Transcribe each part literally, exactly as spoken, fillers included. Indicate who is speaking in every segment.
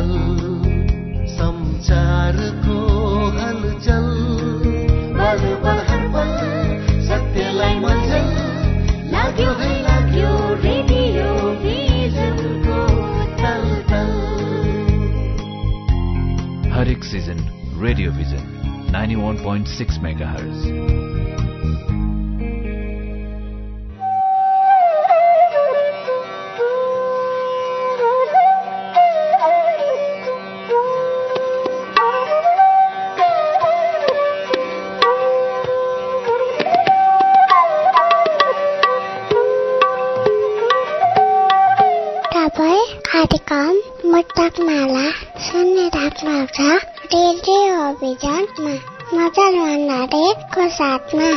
Speaker 1: पल संचारको हलचल पल पल हर पल सत्यलाई मलजल लाग्यो है लाग्यो रेडियो भिजनको तलतल।
Speaker 2: हरेक season radio vision ninety-one point six megahertz।
Speaker 3: कार्यक्रम मुक्तक माला सुन्ने राख्नुहुन्छ रेडियो अभियानमा मदन भण्डारीको साथमा।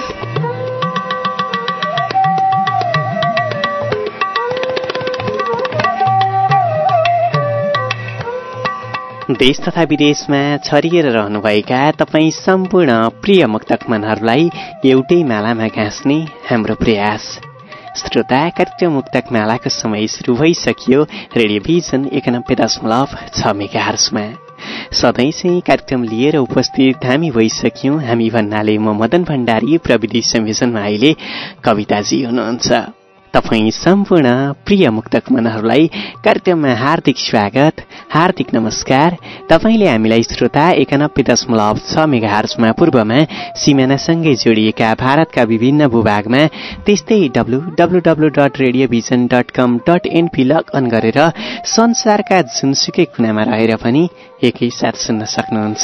Speaker 4: देश तथा विदेशमा छरिएर रहनुभएका तपाईँ सम्पूर्ण प्रिय मुक्तक मनहरूलाई एउटै मालामा गाँच्ने हाम्रो प्रयास। श्रोता, कार्यक्रम मुक्तक मालाको समय सुरु भइसकियो रेडियो भिजन एकानब्बे दशमलव छ मेगाहर्जमा। सधैँ चाहिँ कार्यक्रम लिएर उपस्थित हामी भइसक्यौं। हामी भन्नाले म मदन भण्डारी, प्रविधि संयोजनमा अहिले कविताजी हुनुहुन्छ। तपाईँ सम्पूर्ण प्रिय मुक्तक मनहरूलाई कार्यक्रममा हार्दिक स्वागत, हार्दिक नमस्कार। तपाईँले हामीलाई श्रोता एकानब्बे दशमलव छ मेगाहर्जमा पूर्वमा सिमानासँगै जोडिएका भारतका विभिन्न भूभागमा, त्यस्तै W W W dot radio vision dot com dot NP log on गरेर संसारका जुनसुकै कुनामा रहेर पनि एकैसाथ सुन्न सक्नुहुन्छ।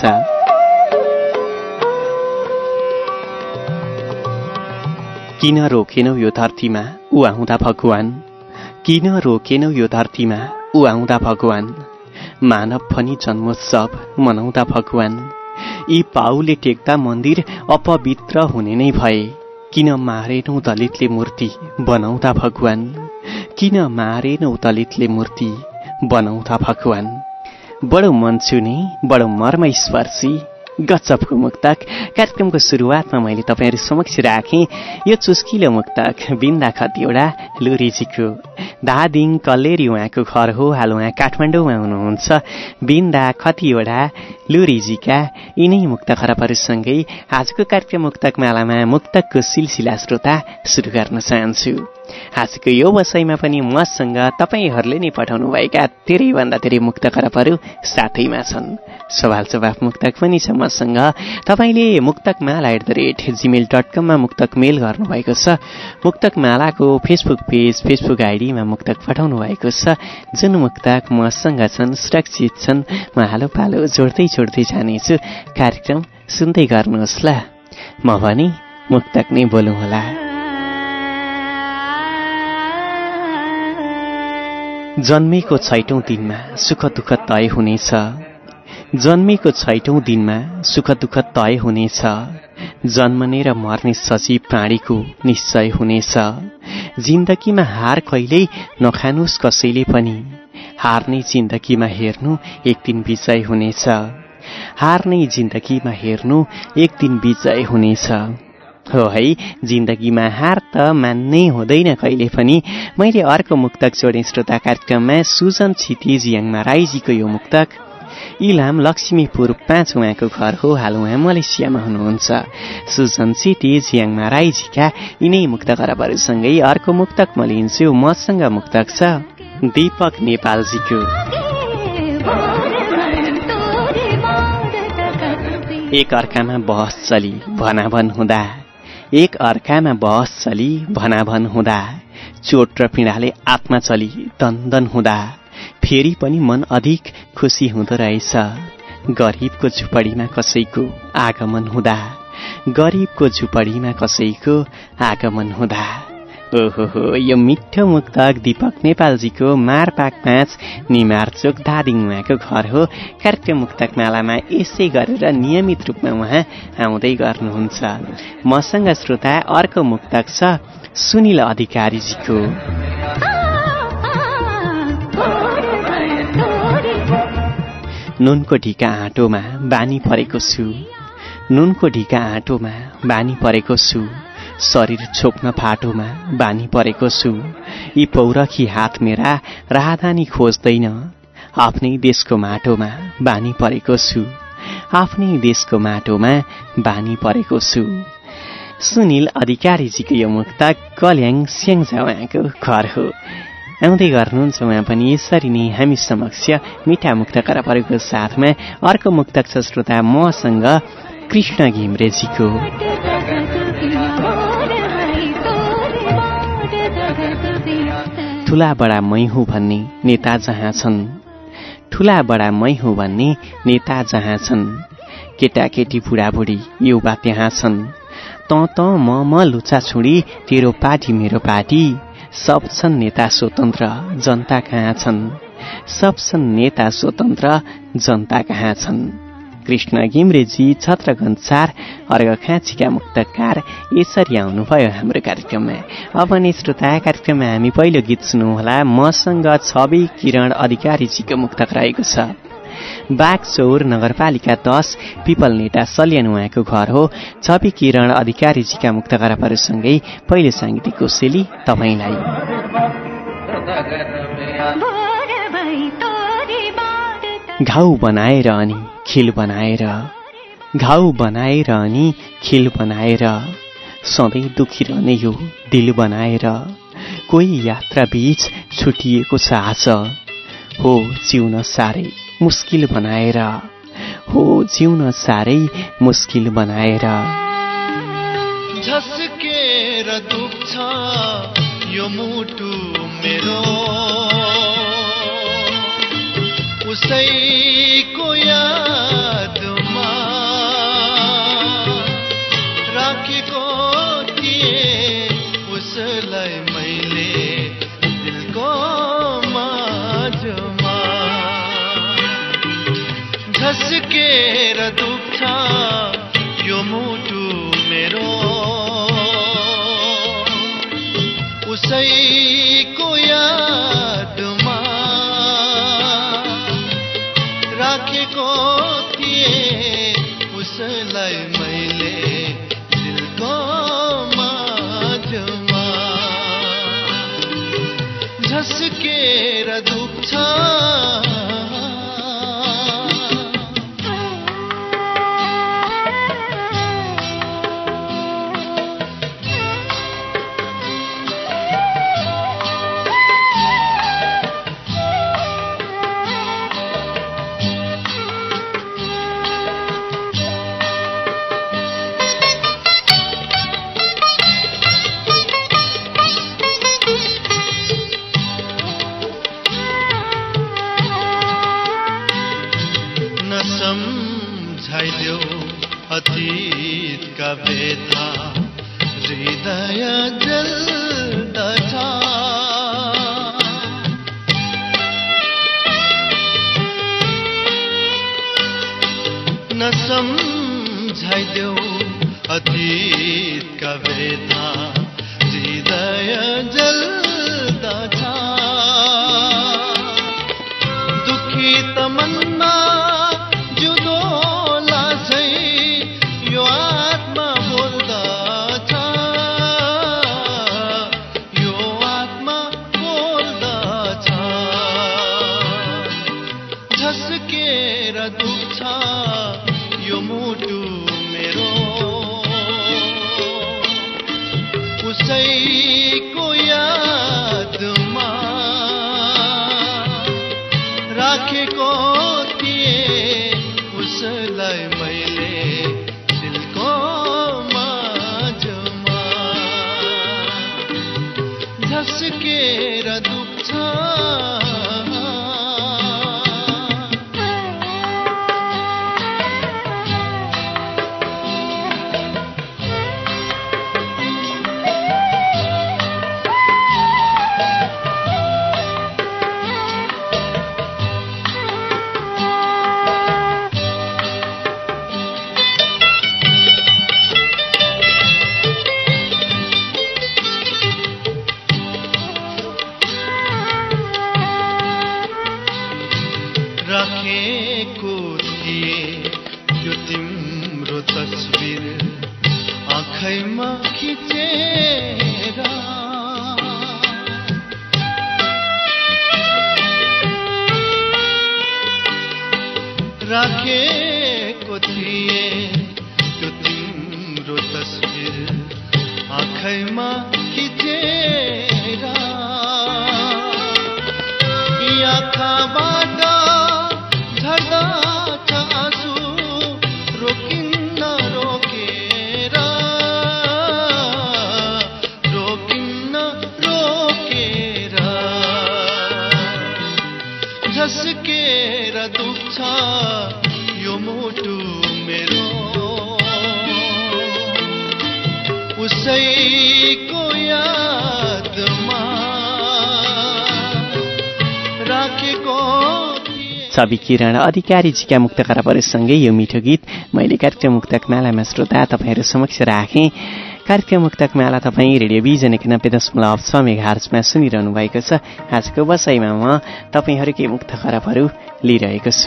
Speaker 4: किन रोकेनौ यो धरतीमा ऊ आउँदा भगवान, किन रोकेनौ यो धरतीमा ऊ आउँदा भगवान, मानव भनी जन्मोत्सव मनाउँदा भगवान, यी पाउले टेक्दा मन्दिर अपवित्र हुने नै भए, किन मारेनौ दलितले मूर्ति बनाउँदा भगवान, किन मारेनौ दलितले मूर्ति बनाउँदा भगवान। बडो मन छुने, बडो मर्म स्पर्शी गजबको मुक्तक कार्यक्रमको सुरुवातमा मैले तपाईहरु समक्ष राखेँ। यो चुस्किलो मुक्तक बिन्दा खतिवडा लुरीजीको। दादिङ कल्लेरी उहाँको घर हो। हाल उहाँ काठमाडौँमा हुनुहुन्छ। बिन्दा खतिवडा लुरीजीका यिनै मुक्त खरबहरूसँगै आजको कार्यक्रम मुक्तक मालामा मुक्तकको सिलसिला श्रोता सुरु गर्न चाहन्छु। आजको यो वसाइमा पनि मसँग तपाईहरूले नै पठाउनुभएका धेरैभन्दा धेरै मुक्त खरबहरू साथैमा छन्। सवाल जवाफ मुक्तक पनि छ मसँग। तपाईँले मुक्तक माला at the rate Gmail dot कममा मुक्तक मेल गर्नुभएको छ। मुक्तक मालाको फेसबुक पेज फेसबुक आइडीमा मुक्तक पठाउनु भएको छ। जुन मुक्तक मसँग छन्, सुरक्षित छन्, म हालो पालो जोड्दै जोड्दै जानेछु। कार्यक्रम सुन्दै गर्नुहोस् ल। म भने मुक्तक नै बोलौँ होला। जन्मेको छैटौं दिनमा सुख दुःख तय हुनेछ, जन्मेको छैटौं दिनमा सुख दुःख तय हुनेछ, जन्मने र मर्ने सजीव प्राणीको निश्चय हुनेछ। जिन्दगीमा हार कहिल्यै नखानुस् कसैले पनि, हार्ने जिन्दगीमा हेर्नु एक दिन विजय हुनेछ, हार्ने जिन्दगीमा हेर्नु एक दिन विजय हुनेछ। हो है, जिन्दगीमा हार त मान्नै हुँदैन कहिले पनि। मैले अर्को मुक्तक जोडेँ श्रोता कार्यक्रममा। सुजन क्षितिज याङमा राईजीको यो मुक्तक। इलाम लक्ष्मीपुर पाँच उहाँको घर हो। हाल उहाँ मलेसियामा हुनुहुन्छ। सुजन क्षितिज याङमा राईजीका यिनै मुक्त खरबहरूसँगै अर्को मुक्तक म लिन्छु। मसँग मुक्तक छ दीपक नेपालजीको। एक अर्कामा बहस चली भनाभन हुँदा, एक अर्कामा बहस चली भनाभन हुँदा, चोट र पीडाले आत्मा चली दन्दन हुँदा, फेरि पनि मन अधिक खुसी हुँदो रहेछ। गरिबको झुपडीमा कसैको आगमन हुँदा, गरिबको झुपडीमा कसैको आगमन हुँदा। ओहो हो, यो मिठो मुक्तक दीपक नेपालजीको मारपाक पाँच निमार चोक धादिङ उहाँको घर हो। कार्यक्रम मुक्तक मालामा यसै गरेर नियमित रूपमा उहाँ आउँदै गर्नुहुन्छ। मसँग श्रोता अर्को मुक्तक छ सुनिल अधिकारीजीको। नुनको ढिका आँटोमा बानी परेको छु, नुनको ढिका आँटोमा बानी परेको छु, शरीर छोप्न फाटोमा बानी परेको छु। यी पौरखी हात मेरा राहदानी खोज्दैन, आफ्नै देशको माटोमा बानी परेको छु आफ्नै देशको माटोमा बानी परेको छु। सुनिल अधिकारीजीको यो मुक्तक कल्याङ स्याङ्जा उहाँको घर हो। आउँदै गर्नुहुन्छ उहाँ पनि यसरी नै हामी समक्ष मिठा मुक्तक परेको साथमा अर्को मुक्तक छ श्रोता मसँग कृष्ण घिम्रेजीको। ठुला बडा मै हुँ भन्ने नेता जहाँ छन् ठुला बडा मै हुँ भन्ने नेता जहाँ छन् केटाकेटी बुढाबुढी युवा त्यहाँ छन् त त म म लुचा छुडी तेरो पार्टी मेरो पार्टी सब छन् नेता स्वतन्त्र जनता कहाँ छन् सब छन् नेता स्वतन्त्र जनता कहाँ छन्। कृष्ण घिम्रेजी छत्रगञ्ज चार अर्घखाँचीका मुक्तकार यसरी आउनुभयो हाम्रो कार्यक्रममा। अब नै श्रोता कार्यक्रममा हामी पहिलो गीत सुन्नुहोला। मसँग छवि किरण अधिकारीजीको मुक्तक रहेको छ। बागचौर नगरपालिका दस पिपल नेटा सल्यान उहाँको घर हो। छवि किरण अधिकारीजीका मुक्तकरहरूसँगै पहिलो साङ्गीतिक कोसेली तपाईलाई। घाउ बनाएर अनि खिल बनाएर घाउ बनाएर अनि खिल बनाएर सधैँ दुखिरहने यो दिल बनाएर कोही यात्रा बीच छुटिएको छ आज हो जिउन साह्रै मुस्किल बनाएर हो जिउन साह्रै मुस्किल बनाएर।
Speaker 1: झस्केर दुख्छ यो मुटु मेरो उसैको यादमा राखेको थिएँ उसलाई मैले दिलको माझमा। झस्केर दुख्छ यो मुटु मेरो उसैको यादमा राखेको थिएँ उसलाई मैले दिलको माझमा। झस्केर दुख्छ अतीतका व्यथा हृदय जल्दछ न सम्झाइदेऊ अतीतका व्यथा हृदय जल्दछ दुखी त मनमा उसैको यादमा राखेको थिएँ उसलाई मैले दिलको माझमा। झस्केर दुख्छ राखेको थिएँ यो तिम्रो तस्बिर आँखैमा खिचेर राखेको थिए त्यो तिम्रो तस्बिर आँखैमा खिचेर आँखाबाट झर्दा आँसु रोकिन्न रोकेर रोकिन्न रोकेर झस्केर दुख्छ यो मुटु मेरो उसैको यादमा राखेको
Speaker 4: छवि किरण अधिकारीजीका मुक्त खराबहरूसँगै यो मिठो गीत मैले कार्यक्रम मुक्तक मालामा श्रोता तपाईँहरू समक्ष राखेँ। कार्यक्रम मुक्तक माला तपाईँ रेडियो भिजन एकानब्बे दशमलव छ मेगाहर्जमा सुनिरहनु भएको छ। आजको बसाइमा म तपाईँहरूकै मुक्त खराबहरू लिइरहेको छु।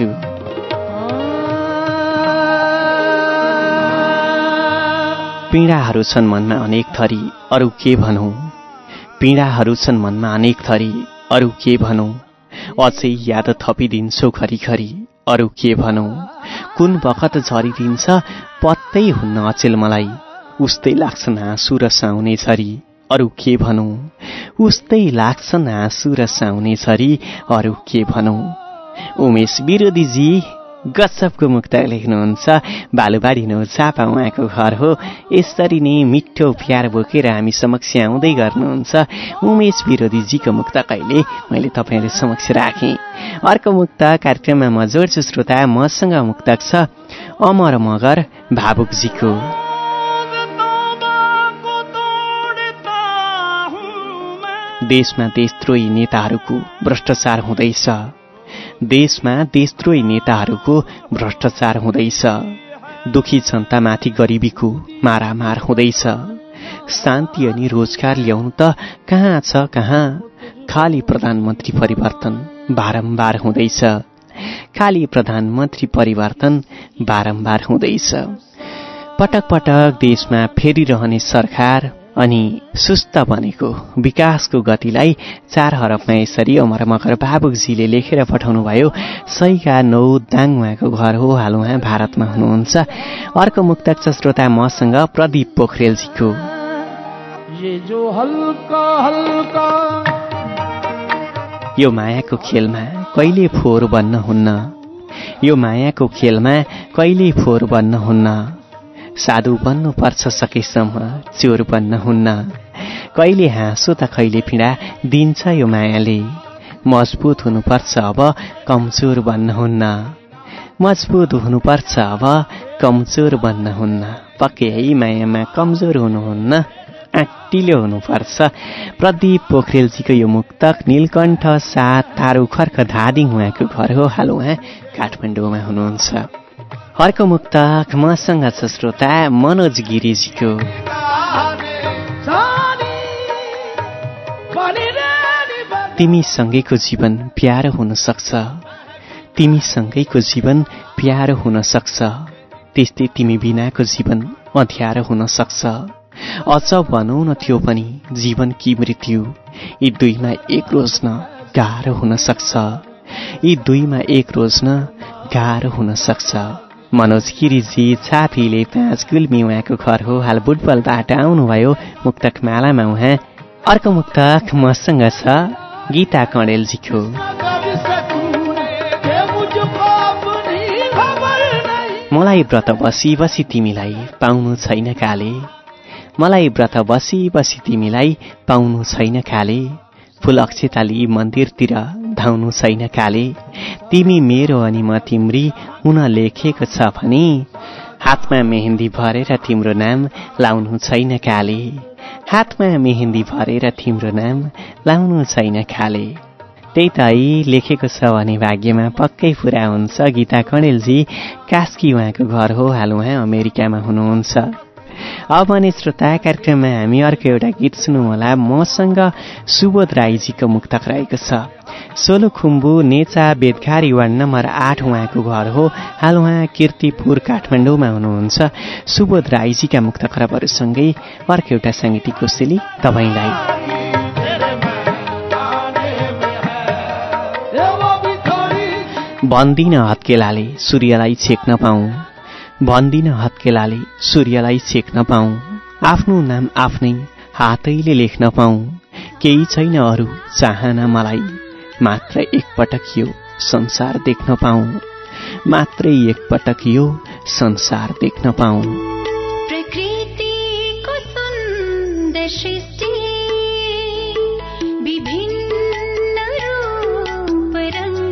Speaker 4: पीडाहरू छन् मनमा अनेक थरी अरू के भनौँ, पीडाहरू छन् मनमा अनेक थरी अरू के भनौँ, अझै याद थपिदिन्छौ खरिखरी अरू के भनौँ, कुन बखत झरिदिन्छ पत्तै हुन्न अचेल मलाई, उस्तै लाग्छन् आँसु र साउने झरी अरू के भनौँ, उस्तै लाग्छन् आँसु र साउने झरी अरू के भनौँ। उमेश विरोधीजी गजबको मुक्त लेख्नुहुन्छ। बालुबारी नौ चापा उहाँको घर हो। यसरी नै मिठो प्यार बोकेर हामी समक्ष आउँदै गर्नुहुन्छ उमेश विरोधीजीको मुक्त कहिले मैले तपाईँहरू समक्ष राखेँ। अर्को मुक्त कार्यक्रममा म जोड्छु श्रोता। मसँग मुक्तक छ अमर मगर भावुकजीको। देशमा देशद्रोही नेताहरूको भ्रष्टाचार हुँदैछ, देशमा देशद्रोही नेताहरूको भ्रष्टाचार हुँदैछ, दुखी जनतामाथि गरिबीको मारामार हुँदैछ, शान्ति अनि रोजगार ल्याउनु त कहाँ छ कहाँ, खाली प्रधानमन्त्री परिवर्तन बारम्बार हुँदैछ, खाली प्रधानमन्त्री परिवर्तन बारम्बार हुँदैछ। पटक पटक देशमा फेरिरहने सरकार अनि सुस्त बनेको विकासको गतिलाई चार हरफमा यसरी अमर मगर भावुकजीले लेखेर पठाउनु भयो। सैका नौ दाङ उहाँको घर हो। हाल उहाँ भारतमा हुनुहुन्छ। अर्को मुक्तक छ श्रोता मसँग प्रदीप पोखरेलजीको।
Speaker 5: ये जो हल्का हल्का
Speaker 4: यो मायाको खेलमा कहिले फोहोर बन्न हुन्न, यो मायाको खेलमा कहिले फोहोर बन्न हुन्न, साधु बन्नु पर्छ सकेसम्म चोर बन्न हुन्न, कहिले हाँसो त कहिले पीडा दिन्छ यो मायाले, मजबुत हुनुपर्छ अब कमजोर बन्न हुन्न, मजबुत हुनुपर्छ अब कमजोर बन्न हुन्न। पक्कै है मायामा कमजोर हुनुहुन्न, आँटिलो हुनुपर्छ। प्रदीप पोखरेलजीको यो मुक्तक नीलकण्ठ सात तारू खर्क धादिङ उहाँको घर हो। हाल उहाँ काठमाडौँमा हुनुहुन्छ। अर्को मुक्तक मसँग छ श्रोता मनोज गिरिजीको। तिमी सँगैको जीवन प्यारो हुन सक्छ, तिमी सँगैको जीवन प्यारो हुन सक्छ, त्यस्तै तिमी बिनाको जीवन अँध्यारो हुन सक्छ। अझ भनौँ न त्यो पनि जीवन कि मृत्यु, यी दुईमा एक रोज्न गाह्रो हुन सक्छ, यी दुईमा एक रोज्न गाह्रो हुन सक्छ। मनोज गिरिजी छापीले पाँच गुल्मी उहाँको घर हो। हाल बुटबलबाट आउनुभयो मुक्तक मालामा उहाँ। अर्को मुक्तक मसँग छ गीता कणेलजीको। मलाई व्रत बसी बसी तिमीलाई पाउनु छैन काले, मलाई व्रत बसी बसी तिमीलाई पाउनु छैन काले, फूल अक्षताली मन्दिरतिर धाउनु छैन काले, तिमी मेरो अनि म तिम्री हुन लेखेको छ भने, हातमा मेहेन्दी भरेर तिम्रो नाम लाउनु छैन काले, हातमा मेहेन्दी भरेर तिम्रो नाम लाउनु छैन काले। त्यही त लेखेको छ भने भाग्यमा पक्कै पुरा हुन्छ। गीता कणेलजी कास्की उहाँको घर हो। हाल उहाँ अमेरिकामा हुनुहुन्छ। अब भने श्रोता कार्यक्रममा हामी अर्को एउटा गीत सुनौँ होला। मसँग सुबोध राईजीको मुक्तक रहेको छ। सोलुखुम्बु नेचा बेदखारी वार्ड नम्बर आठ उहाँको घर हो। हाल उहाँ कीर्तिपुर काठमाडौँमा हुनुहुन्छ। सुबोध राईजीका मुक्त खराबहरूसँगै अर्को एउटा साङ्गीतिक कोसेली तपाईँलाई। भन्दिन हत्केलाले सूर्यलाई छेक्न पाऊँ, भन्दिन हत्केलाले सूर्यलाई छेक्न पाऊँ, आफ्नो नाम आफ्नै हातैले लेख्न पाऊँ, केही छैन अरू चाहना मलाई, मात्र एकपटक यो संसार देख्न पाऊँ, मात्रै एकपटक यो संसार देख्न पाऊँ।
Speaker 6: प्रकृतिको सुन्दर सृष्टि विभिन्न रूप रंग,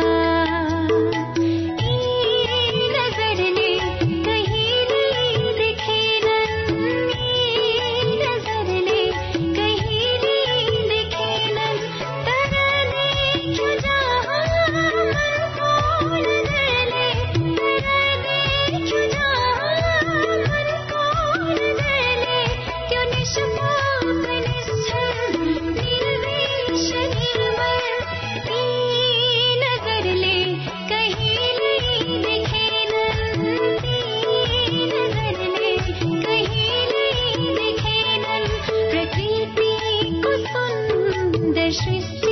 Speaker 6: यी नजरले कहिले देखेनन्, यी नजरले कहिले देखेनन्, तर देख्यो जहाँ मनको नजरले, तर देख्यो जहाँ मनको नजरले, त्यो निष्पाप निश्चल निर्वेश निर्मल, यी नजरले कहिले देखेनन्, यी नजरले कहिले देखेनन्, प्रकृतिको सुन्दर सृष्टि।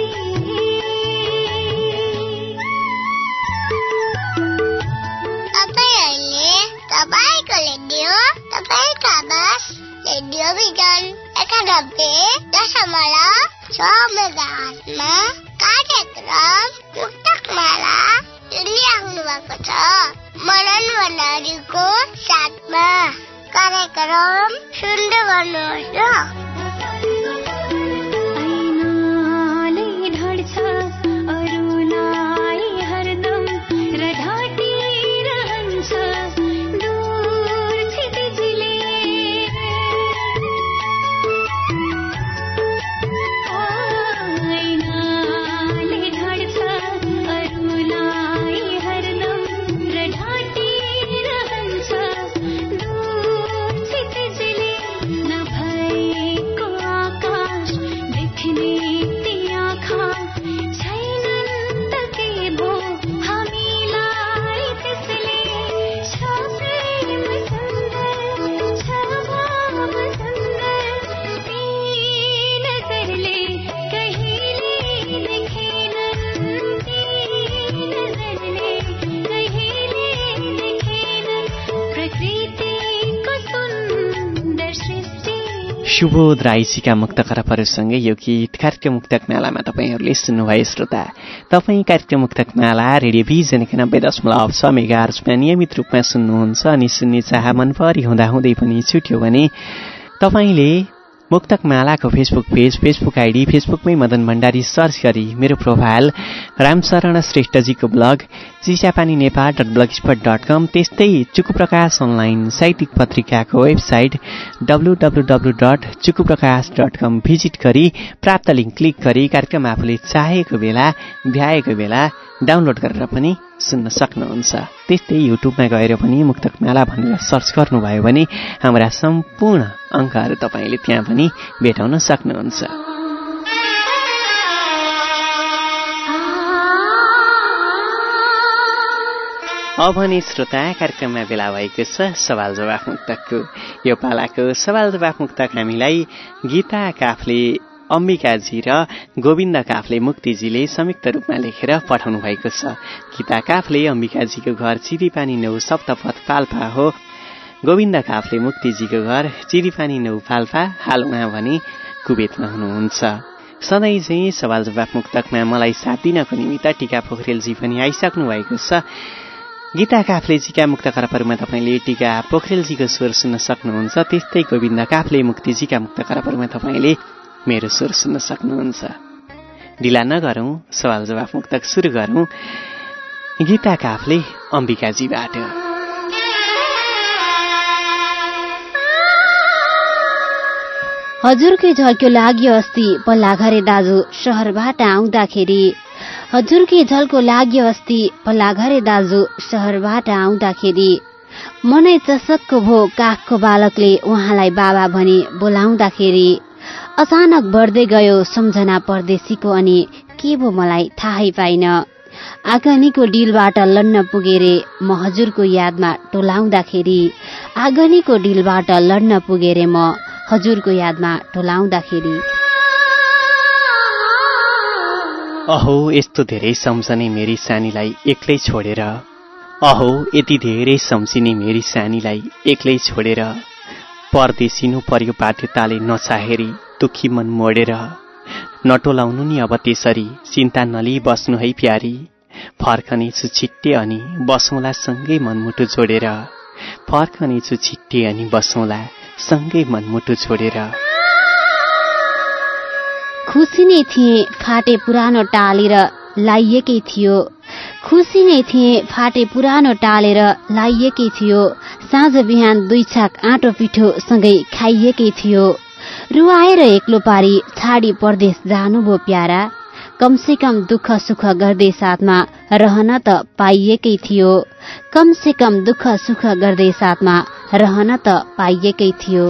Speaker 3: तपाईहरुले तपाईको रेडियो तपाईका आवाज रेडियो भिजन एकानब्बे दशमलव छ मेगाहर्जमा कार्यक्रम मुक्तकमाला सुनिराख्नु भएको छ। मनन भण्डारीको साथमा कार्यक्रम सुन्दै गर्नुहोस् न।
Speaker 6: ऐनाले ढड्छ अरूलाई हरदम र ढाटिरहन्छ दूर क्षितिजले, ऐनाले ढड्छ अरूलाई हरदम र ढाटिरहन्छ दूर क्षितिजले, नभएको आकाश देख्ने ती आँखा छैनन् त के भो हामीलाई त्यसले, छ प्रेम सुन्दर छ भाव सुन्दर, ती नजरले कहिले देखेनन्, ती नजरले कहिले देखेनन्, प्रकृतिको सुन्दर सृष्टि।
Speaker 4: सुबोध राईजीका मुक्त खराबहरूसँगै यो गीत कार्यक्रम मुक्तक मालामा तपाईँहरूले सुन्नुभयो। श्रोता, तपाईँ कार्यक्रम मुक्तक माला रेडियो भिजन एकानब्बे दशमलव छ मेगाहर्जमा नियमित रूपमा सुन्नुहुन्छ अनि सुन्ने चाह मनपरी हुँदाहुँदै पनि छुट्यो भने तपाईँले मुक्तक मालाको फेसबुक पेज, फेसबुक आइडी, फेसबुकमै मदन भण्डारी सर्च गरी मेरो प्रोफाइल, रामशरण श्रेष्ठजीको blog Chisapani Nepal dot blog spot dot com, त्यस्तै चुकुप्रकाश अनलाइन साहित्यिक पत्रिकाको website W W W dot Chukuprakash dot com visit गरी प्राप्त लिङ्क क्लिक गरी कार्यक्रम आफूले चाहेको बेला भ्याएको बेला डाउनलोड गरेर पनि सुन्न सक्नुहुन्छ। त्यस्तै युट्युबमा गएर पनि मुक्तक माला भनेर सर्च गर्नुभयो भने हाम्रा सम्पूर्ण अङ्कहरू तपाईँले त्यहाँ पनि भेटाउन सक्नुहुन्छ। अब भने श्रोता, कार्यक्रममा बेला भएको छ सवाल जवाफ मुक्तकको। यो पालाको सवाल जवाफ मुक्तक हामीलाई गीता काफले अम्बिकाजी र गोविन्द काफले मुक्तिजीले संयुक्त रूपमा लेखेर पठाउनु भएको छ। गीता काफले अम्बिकाजीको घर चिरीपानी नौ सप्तपथ पाल्पा हो। गोविन्द काफले मुक्तिजीको घर चिरीपानी नौ पाल्पा, हाल उहाँ भने कुवेतमा हुनुहुन्छ। सधैँ चाहिँ सवाल जवाफ मुक्तकमा मलाई साथ दिनको निमित्त टीका पोखरेलजी पनि आइसक्नु भएको छ। गीता काफ्लेजीका मुक्त खराबहरूमा तपाईँले टीका पोखरेलजीको स्वर सुन्न सक्नुहुन्छ। त्यस्तै गोविन्द काफले मुक्तिजीका मुक्त खराबहरूमा तपाईँले मेरो स्वर सुन्न सक्नुहुन्छ। ढिला नगरौं, सवाल जवाफ मुक्तक सुरु गरौं गीता काफले अम्बिकाजीबाट।
Speaker 7: हजुरकै झल्क्यो लाग्यो अस्ति पल्लाघरे दाजु शहरबाट आउँदाखेरि, हजुरकै झल्को लाग्यो अस्ति पल्लाघरे दाजु शहरबाट आउँदाखेरि, मनै चसक्क भो काखको बालकले उहाँलाई बाबा भनी बोलाउँदाखेरि, अचानक बढ्दै गयो सम्झना परदेशीको अनि के भो मलाई थाहै पाइन, आँगनीको डिलबाट लड्न पुगेरे म हजुरको यादमा टोलाउँदाखेरि, आँगनीको डिलबाट लड्न पुगेरे म हजुरको यादमा टोलाउँदाखेरि।
Speaker 4: अहो यस्तो धेरै सम्झने मेरी सानीलाई एक्लै छोडेर, अहो यति धेरै सम्झिने मेरी सानीलाई एक्लै छोडेर, परदेशिनु पर्यो बाध्यताले नचाहेरी दुखी मन मोडेर। नटोलाउनु नि अब त्यसरी, चिन्ता नलिई बस्नु है प्यारी, फर्कनेछु छिट्टे अनि बसौँला सँगै मनमुटु जोडेर, फर्कनेछु छिट्टे अनि बसौँला सँगै मनमुटु जोडेर।
Speaker 7: खुसी नै थिए फाटे पुरानो टालेर लाइएकै थियो, खुसी नै थिए फाटे पुरानो टालेर लाइएकै थियो, साँझ बिहान दुई छाक आँटो पिठो सँगै खाइएकै थियो। रुवाएर एक्लो पारी छाडी परदेश जानुभयो प्यारा, कमसे कम दुःख सुख गर्दै साथमा रहन त पाइएकै थियो, कमसे कम दुःख सुख गर्दै साथमा रहन त पाइएकै थियो।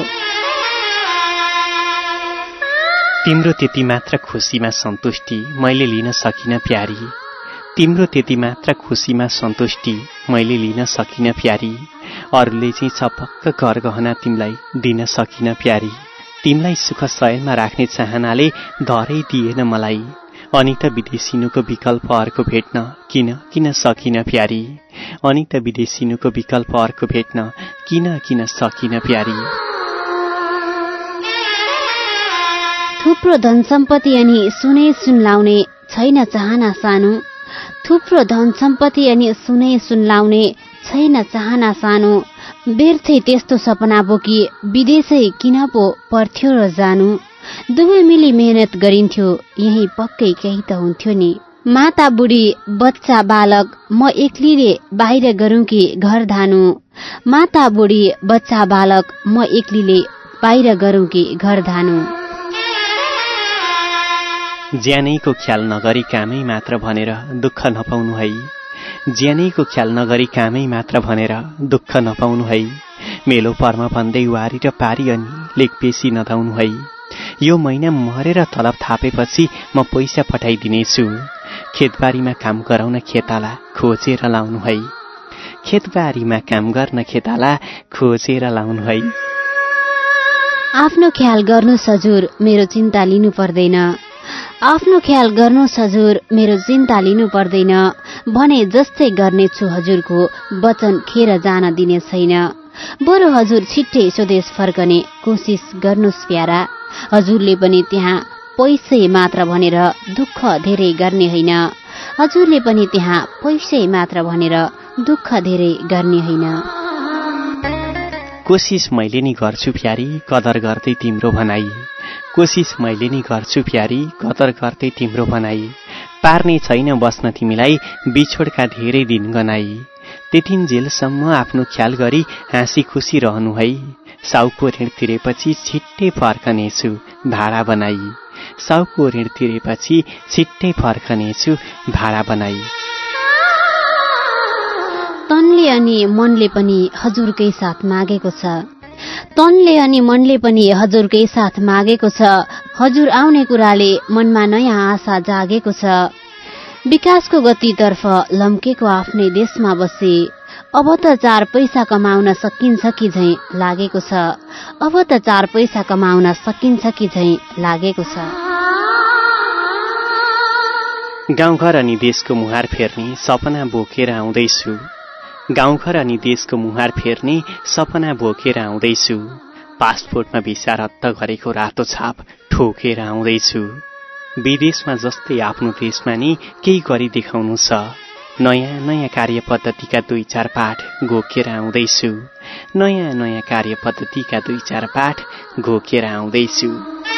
Speaker 4: तिम्रो त्यति मात्र खुसीमा सन्तुष्टि मैले लिन सकिन प्यारी, तिम्रो त्यति मात्र खुसीमा सन्तुष्टि मैले लिन सकिन प्यारी, अरूले चाहिँ छपक्क घर गहना तिमीलाई दिन सकिन प्यारी, तिमीलाई सुख शयनमा राख्ने चाहनाले धरै दिएन मलाई, अनि त विदेशिनुको विकल्प अर्को भेट्न किन किन सकिन प्यारी, अनि त विदेशिनुको विकल्प अर्को भेट्न किन किन सकिन प्यारी।
Speaker 7: थुप्रो धन सम्पत्ति अनि सुनै सुन लाउने छैन चाहना सानो, थुप्रो धन सम्पत्ति अनि सुनै सुन लाउने छैन चाहना सानो, व्यर्थै त्यस्तो सपना बोकी विदेशै किन पो पर्थ्यो र जानु, दुवै मिली मेहनत गरिन्थ्यो यही पक्कै केही त हुन्थ्यो नि। माता बुढी बच्चा बालक म एक्लीले बाहिर गरौँ कि घर धानु, माता बुढी बच्चा बालक म एक्लीले बाहिर गरौँ कि घर धानु।
Speaker 4: ज्यानैको ख्याल नगरी कामै मात्र भनेर दुःख नपाउनु है, ज्यानैको ख्याल नगरी कामै मात्र भनेर दुःख नपाउनु है, मेलो पर्म भन्दै वारी र पारी अनि लेखपेसी नधाउनु है, यो महिना मरेर तलब थापेपछि म पैसा पठाइदिनेछु, खेतबारीमा काम गराउन खेताला खोजेर लाउनु है, खेतबारीमा काम गर्न खेताला खोजेर लाउनु है।
Speaker 7: आफ्नो ख्याल गर्नु हजुर मेरो चिन्ता लिनु पर्दैन, आफ्नो ख्याल गर्नु हजुर मेरो चिन्ता लिनु पर्दैन, भने जस्तै गर्नेछु हजुरको वचन खेर जान दिने छैन, बरु हजुर छिट्टै स्वदेश फर्कने कोसिस गर्नुस् प्यारा, हजुरले पनि त्यहाँ पैसै मात्र भनेर दुःख धेरै गर्ने होइन, हजुरले पनि त्यहाँ पैसै मात्र भनेर दुःख धेरै गर्ने होइन।
Speaker 4: कोसिस मैले नि गर्छु प्यारी कदर गर्दै तिम्रो भनाई, कोसिस मैले नि गर्छु प्यारी कदर गर्दै तिम्रो भनाई, पार्ने छैन बस्न तिमीलाई बिछोडका धेरै दिन गनाई, त्यतिन जेलसम्म आफ्नो ख्याल गरी हाँसी खुसी रहनु है, साउको ऋण तिरेपछि छिट्टै फर्कनेछु भाडा बनाई, साउको ऋण तिरेपछि छिट्टै फर्कनेछु भाडा बनाई।
Speaker 7: तनले अनि मनले पनि हजुरकै साथ मागेको छ, तनले अनि मनले पनि हजुरकै साथ मागेको छ, हजुर आउने कुराले मनमा नयाँ आशा जागेको छ, विकासको गतितर्फ लम्केको आफ्नै देशमा बसे, अब त चार पैसा कमाउन सकिन्छ कि झैं लागेको छ, अब त चार पैसा कमाउन सकिन्छ कि झैं लागेको छ।
Speaker 4: गाउँघर अनि देशको मुहार फेर्ने सपना बोकेर आउँदैछु, गाउँघर अनि देशको मुहार फेर्ने सपना बोकेर आउँदैछु, पासपोर्टमा भिसा रद्द गरेको रातो छाप ठोकेर आउँदैछु, विदेशमा जस्तै आफ्नो देशमा नि केही गरी देखाउनु छ, नयाँ नयाँ कार्य पद्धतिका दुई चार पाठ घोकेर आउँदैछु, नयाँ नयाँ कार्य पद्धतिका दुई चार पाठ घोकेर आउँदैछु।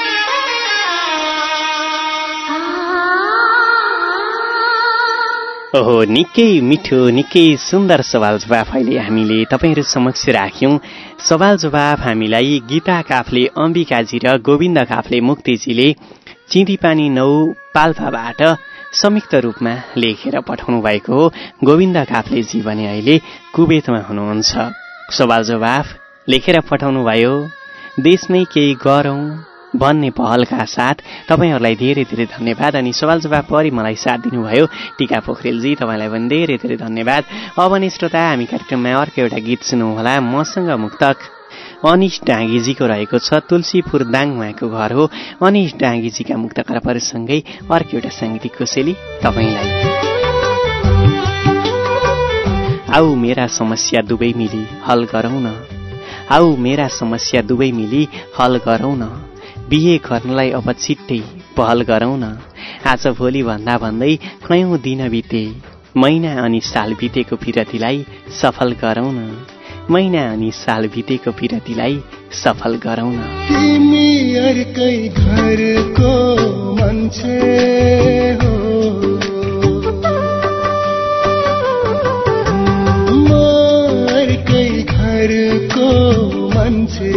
Speaker 4: ओहो निकै मिठो निकै सुन्दर सवाल जवाफ अहिले हामीले तपाईहरु समक्ष राख्यौं। सवाल जवाफ हामीलाई गीता काफ्ले अम्बिकाजी र गोविन्द काफ्ले मुक्तिजीले चिन्तीपानी नौ पाल्पाबाट संयुक्त रूपमा लेखेर पठाउनु भएको हो। गोविन्द काफ्लेजी भने अहिले कुवेतमा हुनुहुन्छ। सवाल जवाफ लेखेर पठाउनु भयो। देशमै केही गरौं भन्ने पहलका साथ तपाईहरुलाई धेरै धेरै धन्यवाद। अनि सवाल जवाफ परि मलाई साथ दिनुभयो टीका पोखरेलजी, तपाईलाई पनि धेरै धेरै धन्यवाद। अब नि श्रोता हामी कार्यक्रममा अर्को एउटा गीत सुनौं होला। मसँग मुक्तक अनिश डाँगीजीको रहेको छ। तुलसीपुर दाङ उहाँको घर हो। अनिश डाँगीजीका मुक्त खराबहरूसँगै अर्को एउटा साङ्गीतिक कोसेली तपाईँलाई। आऊ मेरा समस्या दुवै मिली हल गरौँ न, आऊ मेरा समस्या दुवै मिली हल गरौँ न, बिहे गर्नलाई अब छिट्टै पहल गरौँ न। आज भोलि भन्दा भन्दै कयौं दिन बिते, महिना अनि साल बितेको पिरतीलाई सफल गरौँ न, महिना अनि साल बितेको पिरतीलाई सफल गरौँ न।
Speaker 1: तिमी अर्कै घरको मान्छे हो, म अर्कै घरको मान्छे,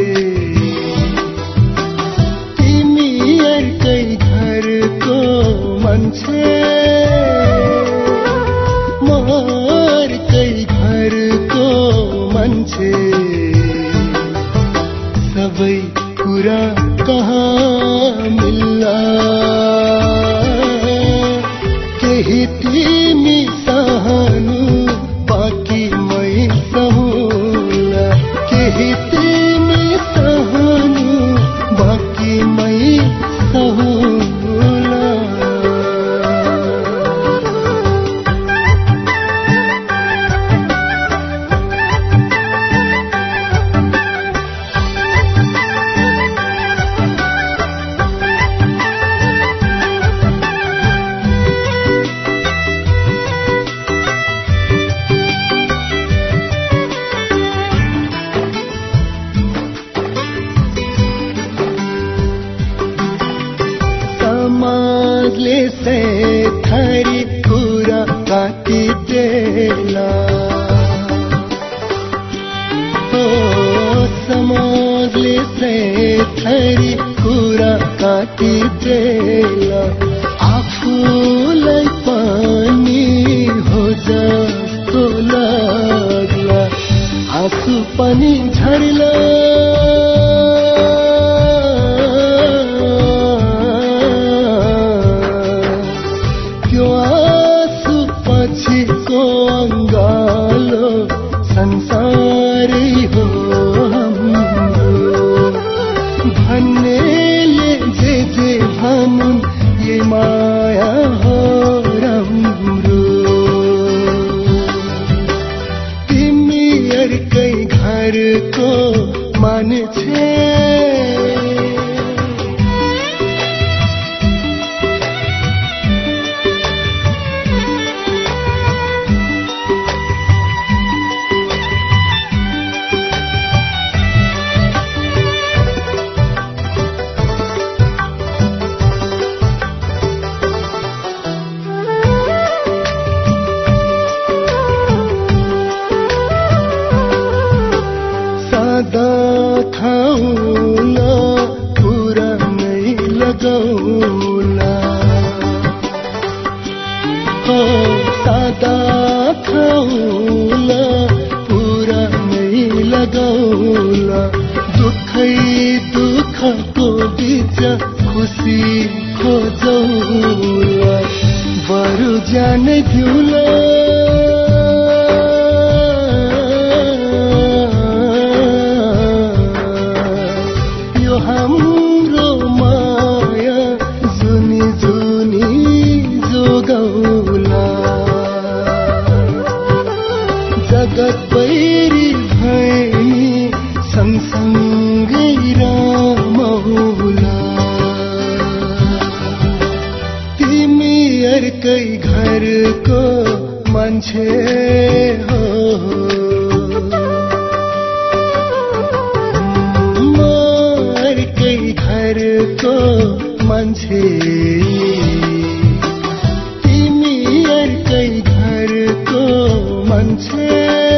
Speaker 1: तिमी अर्कै घरको मान्छे, म अर्कै घरको मान्छे। सबै कुरा कहाँ मिल्ला, केही तिमी सहनु बाँकी मै सहुला, केही तिमी सहनु बाँकी मै सहुला। समाजले से थरी कुरा काटिदेला, ओ समाजले से थरी कुरा काटिदेला। आफूलाई पनि हो जस्तो लाग्ला, आँसु पनि झर्ला, संसारै हो हाम्रो भन्नेले जे जे भनुन् ये माया हो राम्रो। तिमी अर्कै घरको मान्छे, खाउला पुरा नै लगाउला, हो सादा खाउला पुरा नै लगाउला। दुखै दुखको बीच खुसी खोजौला, बरु जानै दिउला। हाम्रो माया जुनी जुनी जोगौला, जगत बैरी भैनी सँगसँगै रमौला। तिमी अर्कै घरको मान्छे हो, घरको मान्छे, तिमी अर्कै घरको मान्छे,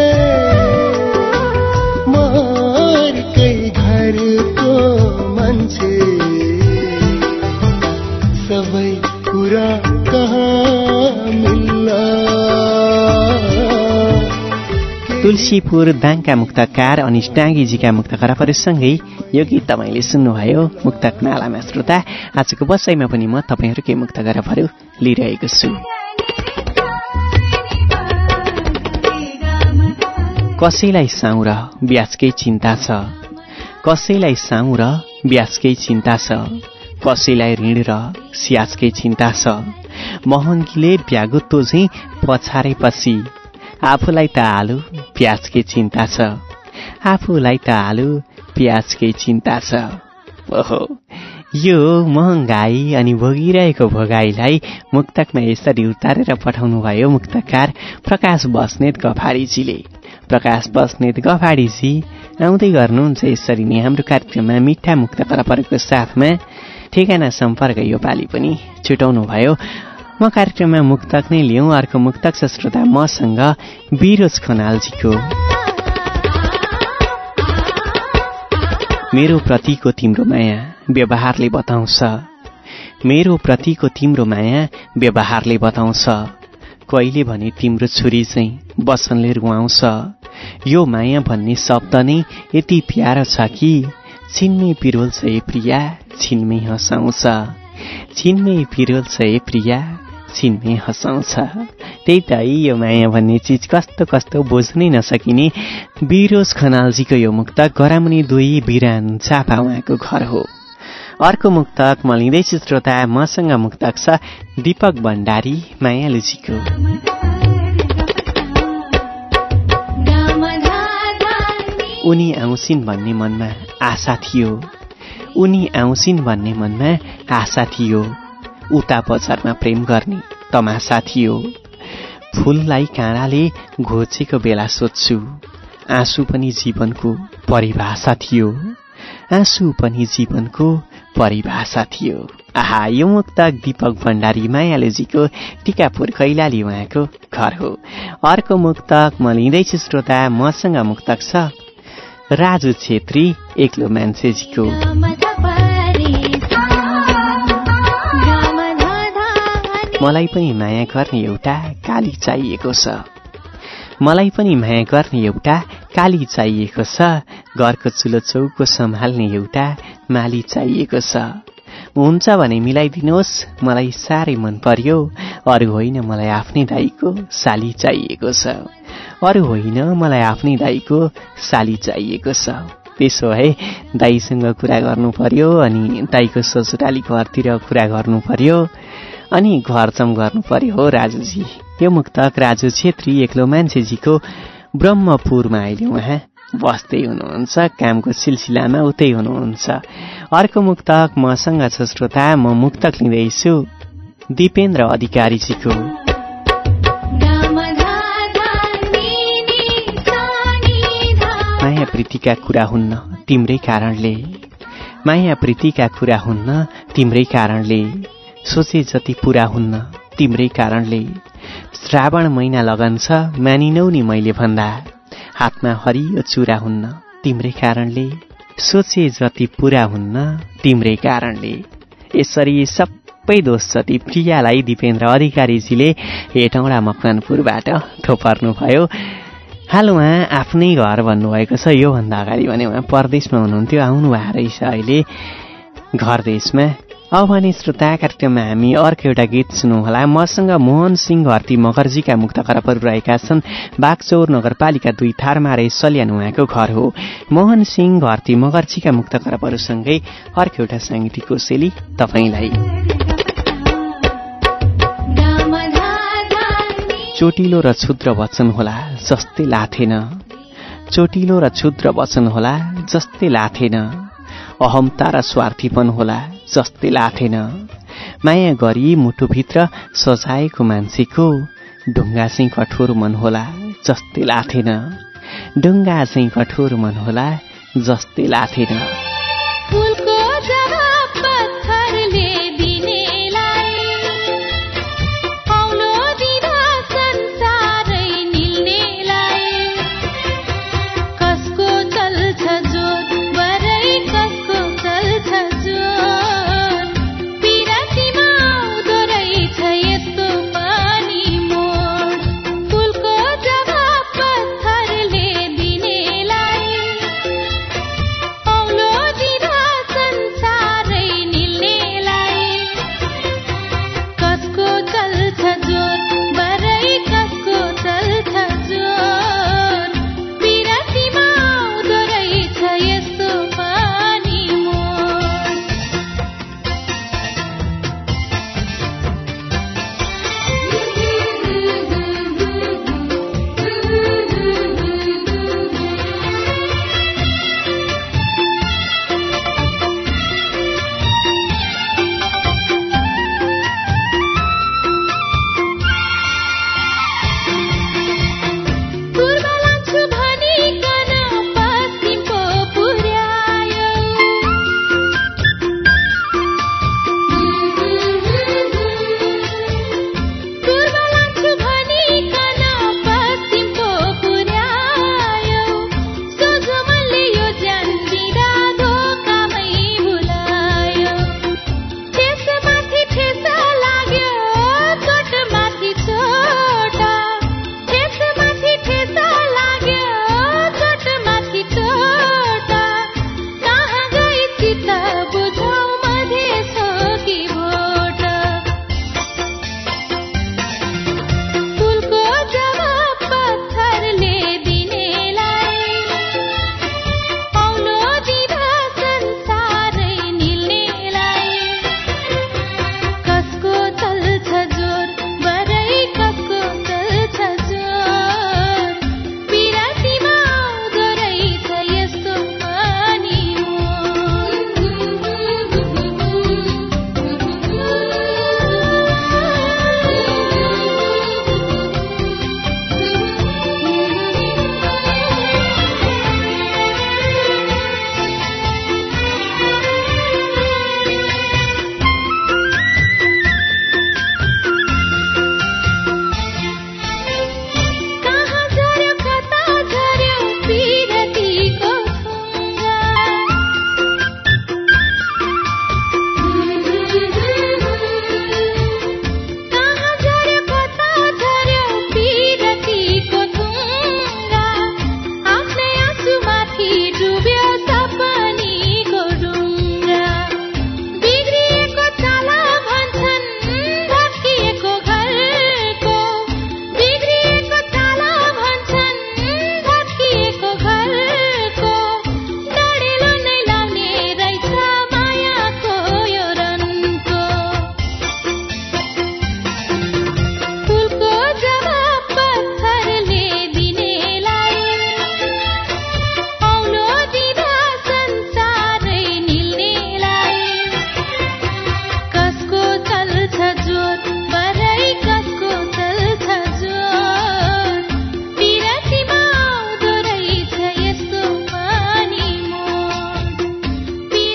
Speaker 1: म अर्कै घरको मान्छे। सबै कुरा कहाँ मिल्ला।
Speaker 4: तुलसीपुर दाङका मुक्तकार अनिश डाँगीजीका मुक्त खराबहरूसँगै यो गीत तपाईँले सुन्नुभयो मुक्तक मालामा। श्रोता, आजको बसाइमा पनि म तपाईँहरूकै मुक्त खराबहरू लिइरहेको छु। कसैलाई साउँ र ब्याजकै चिन्ता छ, कसैलाई साउ र ब्याजकै चिन्ता छ, कसैलाई ऋण र स्याजकै चिन्ता छ। महँगीले ब्यागुत्तो झैँ पछारेपछि आफूलाई त आलु प्याजकै चिन्ता छ, आफूलाई त आलु प्याजकै चिन्ता छ। ओहो, यो महँगाई अनि भोगिरहेको भोगाईलाई मुक्तकमा यसरी उतारेर पठाउनु भयो मुक्तकार प्रकाश बस्नेत गफाडीजीले। प्रकाश बस्नेत गफाडीजी आउँदै गर्नुहुन्छ यसरी नै हाम्रो कार्यक्रममा मिठा मुक्त करपरको साथमा। ठेगाना सम्पर्क यो पालि पनि छुटाउनु भयो। म कार्यक्रममा मुक्तक नै लिउँ। अर्को मुक्तक छ श्रोता मसँग बिरोज खनालजीको। मेरो प्रतिको तिम्रो माया व्यवहारले बताउँछ, मेरो प्रतिको तिम्रो माया व्यवहारले बताउँछ। कहिले भने तिम्रो छुरी चाहिँ बसनले रुवाउँछ। यो माया भन्ने शब्द नै यति प्यारो छ कि छिनमै पिरोल्छ ए प्रिया छिनमै हँसाउँछ, छिनमै पिरोल्छ ए प्रिया छिनमै हँसाउँछ। त्यही त यो माया भन्ने चिज कस्तो कस्तो बुझ्नै नसकिने बिरोज खनालजीको यो मुक्तक गरामुनि दुई बिरान चापा उहाँको घर हो। अर्को मुक्तक म लिँदैछु श्रोता मसँग मुक्तक छ दीपक भण्डारी मायालुजीको। उनी आउँछिन् भन्ने मनमा आशा थियो, उनी आउँछिन् भन्ने मनमा आशा थियो। उता बजारमा प्रेम गर्ने तमासा थियो। फूललाई काँडाले घोचेको बेला सोध्छु, आँसु पनि जीवनको परिभाषा थियो, आँसु पनि जीवनको परिभाषा थियो। आहा, यो मुक्तक दीपक भण्डारी मायालुजीको टिकापुर कैलाली उहाँको घर हो। अर्को मुक्तक म लिँदैछु श्रोता मसँग मुक्तक छ राजु छेत्री एक्लो मान्छेजीको। मलाई पनि माया गर्ने एउटा काली चाहिएको छ, मलाई पनि माया गर्ने एउटा काली चाहिएको छ। घरको चुलो चौको सम्हाल्ने एउटा माली चाहिएको छ। हुन्छ भने मिलाइदिनुहोस्, मलाई साह्रै मन पर्यो। अरू होइन मलाई आफ्नै दाइको साली चाहिएको छ, अरू होइन मलाई आफ्नै दाइको साली चाहिएको छ। त्यसो भए दाइसँग कुरा गर्नु पर्यो अनि दाइको ससुराली घरतिर कुरा गर्नु पर्यो अनि घरचम गर्नु पर्यो हो राजुजी। यो मुक्तक राजु छेत्री एक्लो मान्छेजीको ब्रह्मपुरमा अहिले उहाँ बस्दै हुनुहुन्छ, कामको सिलसिलामा उतै हुनुहुन्छ। अर्को मुक्तक मसँग छ श्रोता म मुक्तक लिँदैछु दिपेन्द्र अधिकारीजीको। माया प्रीतिका कुरा हुन्न तिम्रै कारणले, माया प्रीतिका कुरा हुन्न तिम्रै कारणले। सोचे जति पूरा हुन्न तिम्रै कारणले। श्रावण महिना लगन छ मानिनौ नि मैले भन्दा, हातमा हरियो चुरा हुन्न तिम्रै कारणले। सोचे जति पूरा हुन्न तिम्रै कारणले। यसरी सबै दोष जति प्रियालाई दिपेन्द्र अधिकारीजीले हेटौँडा मकवानपुरबाट थोपर्नुभयो। हाल उहाँ आफ्नै घर भन्नुभएको छ। योभन्दा अगाडि भने उहाँ परदेशमा हुनुहुन्थ्यो, आउनु भएको रहेछ अहिले घर देशमा। अब भने श्रोता कार्यक्रममा हामी अर्को एउटा गीत सुनौँ होला। मसँग मोहन सिंह घरती मगर्जीका मुक्त करपहरू रहेका छन्। बागचौर नगरपालिका दुई थारमारे सल्यान उहाँको घर हो। मोहन सिंह घरती मगर्जीका मुक्त करपहरूसँगै अर्को एउटा साङ्गीतिक कोसेली तपाईलाई। चोटिलो र क्षुद्र वचन होला जस्तै लाथेन, चोटिलो र क्षुद्र वचन होला जस्तै लाथेन। अहमता र स्वार्थीपन होला जस्तै लाथेन। माया गरी मुटुभित्र सजाएको मान्छेको ढुङ्गा चाहिँ कठोर मन होला जस्तै लाथेन, ढुङ्गा चाहिँ कठोर मन होला जस्तै लाथेन।
Speaker 6: sun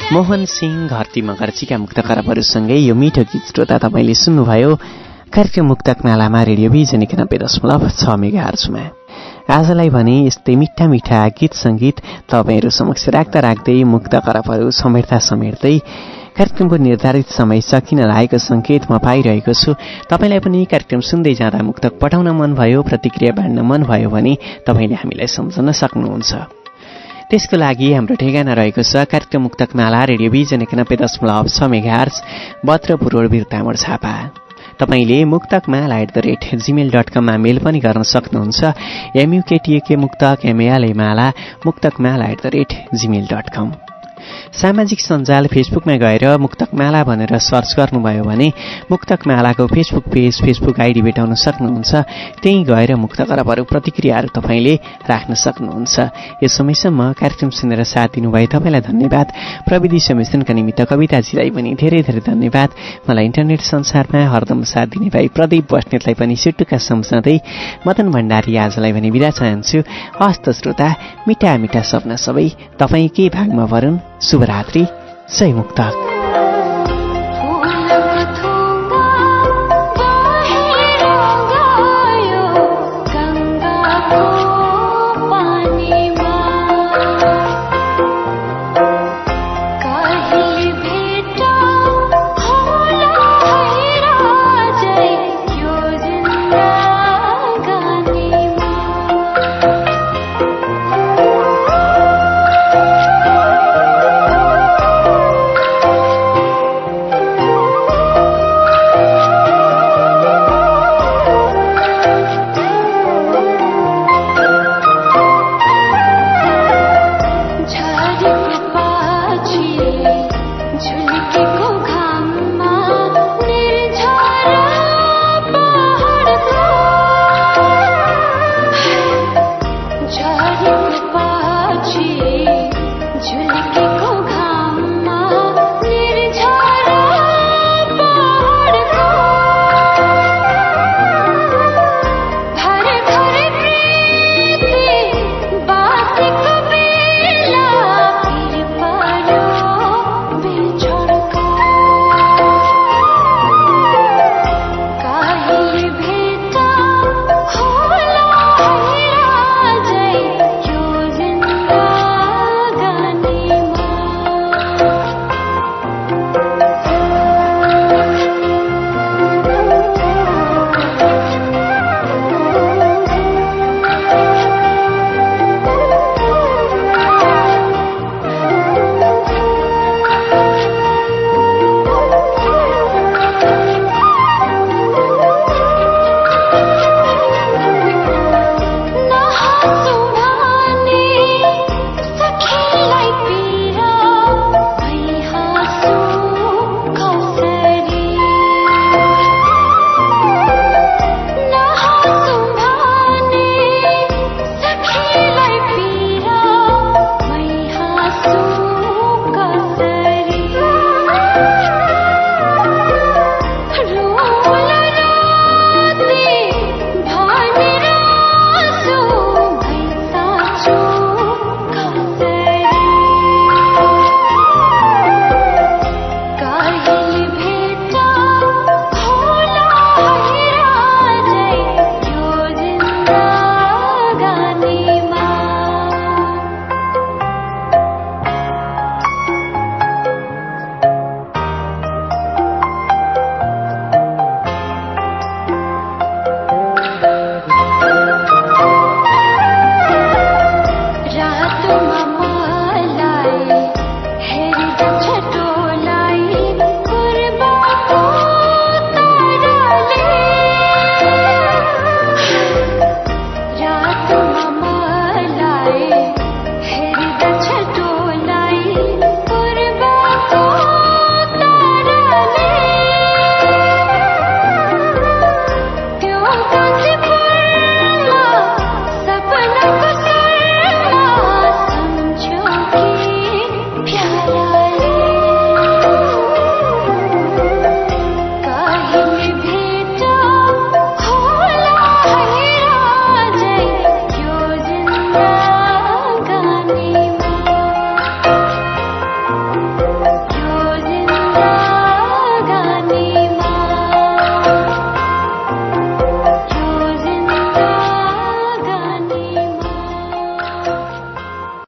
Speaker 4: मोहन सिंह घरती मगर्जीका मुक्त खराबहरूसँगै यो मिठो गीत श्रोता तपाईँले सुन्नुभयो कार्यक्रम मुक्तक मालामा रेडियो भिजन एकानब्बे दशमलव छ मेगाहर्जमा। आजलाई भने यस्तै मिठा मिठा गीत सङ्गीत तपाईँहरू समक्ष राख्दा राख्दै मुक्त खराबहरू समेट्दा समेट्दै कार्यक्रमको निर्धारित समय सकिन लागेको सङ्केत म पाइरहेको छु। तपाईँलाई पनि कार्यक्रम सुन्दै जाँदा मुक्तक पठाउन मन भयो, प्रतिक्रिया बाँड्न मन भयो भने तपाईँले हामीलाई सम्झन सक्नुहुन्छ। त्यसको लागि हाम्रो ठेगाना रहेको छ कार्यक्रम मुक्तक माला रेडियो भिजन एकानब्बे दशमलव छ मेगाहर्ज, बत्र रोड बिर्तामोड झापा। तपाईँले मुक्तक माला at the rate Gmail dot कममा मेल पनि गर्न सक्नुहुन्छ। एमयुकेटिएके मुक्तक एमएलए माला मुक्तक माला at the rate Gmail dot com. सामाजिक सञ्जाल फेसबुकमा गएर मुक्तक माला भनेर सर्च गर्नुभयो भने मुक्तक मालाको फेसबुक पेज फेसबुक आइडी भेटाउन सक्नुहुन्छ। त्यहीँ गएर मुक्त खराबहरू प्रतिक्रियाहरू तपाईँले राख्न सक्नुहुन्छ। यो समयसम्म कार्यक्रम सुनेर साथ दिनुभयो तपाईँलाई धन्यवाद। प्रविधि संयोजनका निमित्त कविताजीलाई पनि धेरै धेरै धन्यवाद। मलाई इन्टरनेट संसारमा हरदम साथ दिने भाइ प्रदीप बस्नेतलाई पनि सिटुका सम्झँदै मदन भण्डारी आजलाई भने बिदा चाहन्छु। हस्त श्रोता, मिठा मिठा सपना सबै तपाईँकै भागमा भरून्। शुभरात्रि, जय मुक्तक।